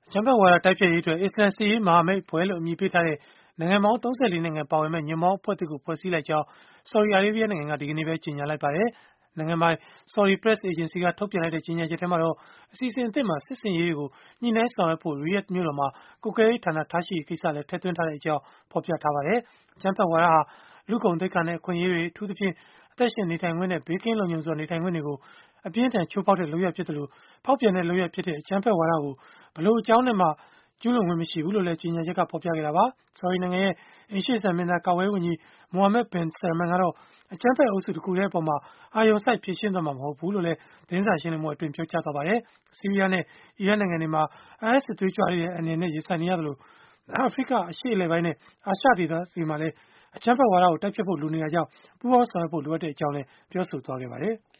အကြမ်းဖက်ဝါဒတိုက်ဖျက်ရေးအတွက် အစ္စလာမ်စစ်ရေးမဟာမိတ်အဖွဲ့လို့ အမည်ပေးထားတဲ့ နိုင်ငံပေါင်း ၃၄ နိုင်ငံ ပါဝင်မယ့် ညွန့်ပေါင်းအဖွဲ့သစ်ကို ဖွဲ့စည်းလိုက်ကြောင်း ဆော်ဒီအာရေးဗီးယားနိုင်ငံက ဒီကနေ့ပဲ ကြေညာလိုက်ပါတယ်။ နိုင်ငံပိုင် Saudi Press Agency က ထုတ်ပြန်လိုက်တဲ့ ကြေညာချက်မှာတော့ အစီအစဉ်သစ်မှာ စစ်ဆင်ရေးတွေကို ညှိနှိုင်းဆောင်ရွက်ဖို့ Riyadh မြို့တော်မှာ ကွပ်ကဲရေးဌာန ထားရှိရေး ကိစ္စလည်း ထည့်သွင်းထားကြောင်း ဖော်ပြထားပါတယ်။ အကြမ်းဖက်ဝါဒဟာ လူ့ဂုဏ်သိက္ခာနဲ့ အခွင့်အရေးတွေ၊ အထူးသဖြင့် အသက်ရှင်နေထိုင်ခွင့်နဲ့ ဘေးကင်းလုံခြုံစွာ နေထိုင်ခွင့်တွေကို အပြင်းအထန် ချိုးဖောက်တဲ့ လုပ်ရပ်ဖြစ်သလို၊ ဖောက်ပြန်တဲ့လုပ်ရပ်ဖြစ်တဲ့ အကြမ်းဖက်ဝါဒကို ဘယ်လိုအကြောင်းနဲ့မှ ကျုးလွန်ခွင့်မရှိဘူးလို့လည်း ကြေညာချက်က ဖော်ပြခဲ့တာပါ။ ဆော်ဒီနိုင်ငံရဲ့ အိမ်ရှေ့စံမင်းသား ကာကွယ်ရေးဝန်ကြီး Mohammed bin Salman ကတော့ အကြမ်းဖက်အုပ်စု တခုတည်းအပေါ် အာရုံစိုက်ဖြေရှင်းသွားမှာ မဟုတ်ဘူးလို့လည်း သတင်းစာရှင်းလင်းပွဲအတွင်း ပြောကြားခဲ့ပါတယ်။ ဆီးရီးယားနဲ့ အီရတ်နိုင်ငံတွေမှာ IS စစ်သွေးကြွတွေရဲ့ အန္တရာယ်နဲ့ ရင်ဆိုင်နေရသလို၊ အာဖရိက၊ အရှေ့အလယ်ပိုင်းနဲ့ အာရှဒေသတွေမှာလည်း အကြမ်းဖက်ဝါဒကို တိုက်ဖျက်ဖို့ လိုနေတာကြောင့် ပူးပေါင်းဆောင်ရွက်ဖို့ လိုအပ်ကြောင်းလည်း ပြောဆိုခဲ့ပါတယ်။